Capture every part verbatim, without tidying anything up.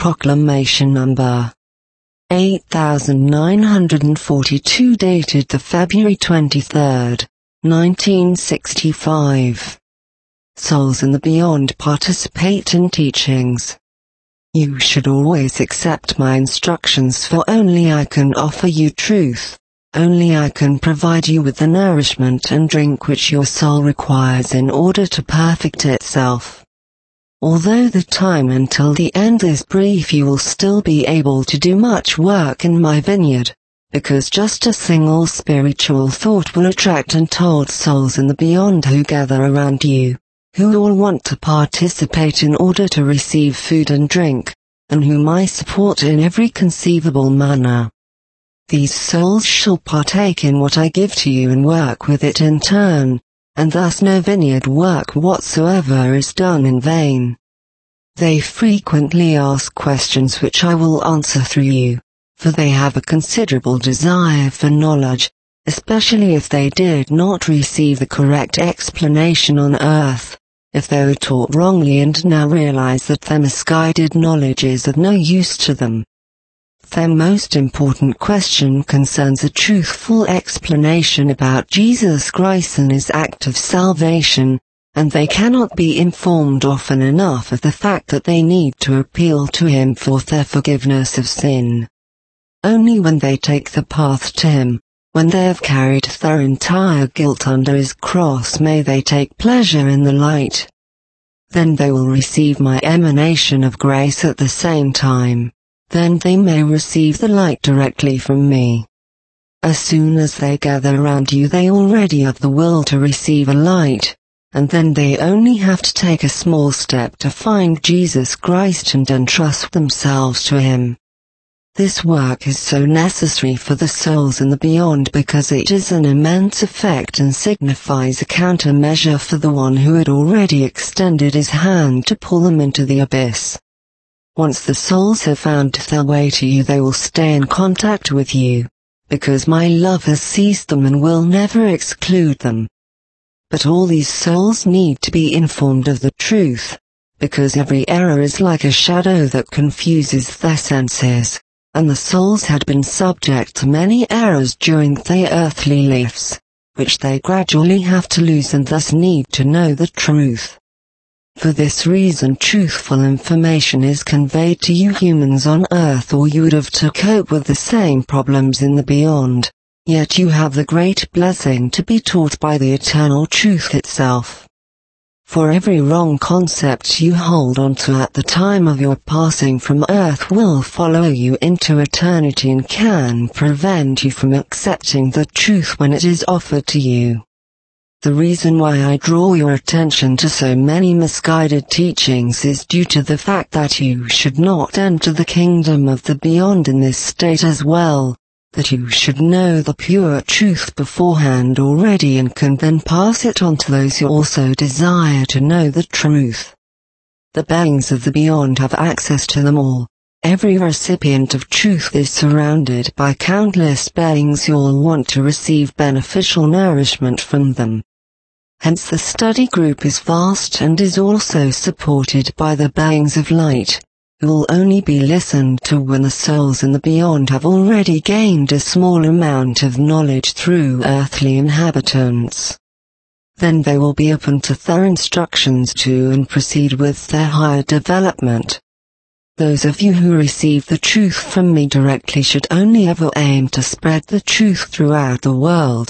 Proclamation number eight thousand nine hundred forty-two, dated the February twenty-third, nineteen sixty-five. Souls in the beyond participate in teachings. You should always accept my instructions, for only I can offer you truth. Only I can provide you with the nourishment and drink which your soul requires in order to perfect itself. Although the time until the end is brief, you will still be able to do much work in my vineyard, because just a single spiritual thought will attract untold souls in the beyond who gather around you, who all want to participate in order to receive food and drink, and whom I support in every conceivable manner. These souls shall partake in what I give to you and work with it in turn, and thus no vineyard work whatsoever is done in vain. They frequently ask questions which I will answer through you, for they have a considerable desire for knowledge, especially if they did not receive the correct explanation on earth, if they were taught wrongly and now realize that their misguided knowledge is of no use to them. Their most important question concerns a truthful explanation about Jesus Christ and his act of salvation, and they cannot be informed often enough of the fact that they need to appeal to him for their forgiveness of sin. Only when they take the path to him, when they have carried their entire guilt under his cross, may they take pleasure in the light. Then they will receive my emanation of grace at the same time. Then they may receive the light directly from me. As soon as they gather around you, they already have the will to receive a light, and then they only have to take a small step to find Jesus Christ and entrust themselves to him. This work is so necessary for the souls in the beyond because it is an immense effect and signifies a countermeasure for the one who had already extended his hand to pull them into the abyss. Once the souls have found their way to you, they will stay in contact with you, because my love has seized them and will never exclude them. But all these souls need to be informed of the truth, because every error is like a shadow that confuses their senses, and the souls had been subject to many errors during their earthly lives, which they gradually have to lose and thus need to know the truth. For this reason, truthful information is conveyed to you humans on earth, or you would have to cope with the same problems in the beyond, yet you have the great blessing to be taught by the eternal truth itself. For every wrong concept you hold on to at the time of your passing from earth will follow you into eternity and can prevent you from accepting the truth when it is offered to you. The reason why I draw your attention to so many misguided teachings is due to the fact that you should not enter the kingdom of the beyond in this state as well, that you should know the pure truth beforehand already and can then pass it on to those who also desire to know the truth. The beings of the beyond have access to them all. Every recipient of truth is surrounded by countless beings who all want to receive beneficial nourishment from them. Hence the study group is vast and is also supported by the beings of light, who will only be listened to when the souls in the beyond have already gained a small amount of knowledge through earthly inhabitants. Then they will be open to their instructions too and proceed with their higher development. Those of you who receive the truth from me directly should only ever aim to spread the truth throughout the world.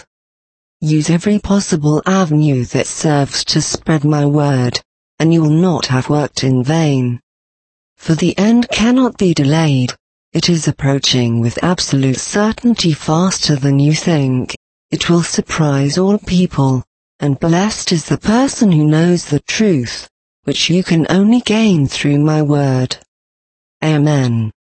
Use every possible avenue that serves to spread my word, and you will not have worked in vain. For the end cannot be delayed. It is approaching with absolute certainty, faster than you think. It will surprise all people, and blessed is the person who knows the truth, which you can only gain through my word. Amen.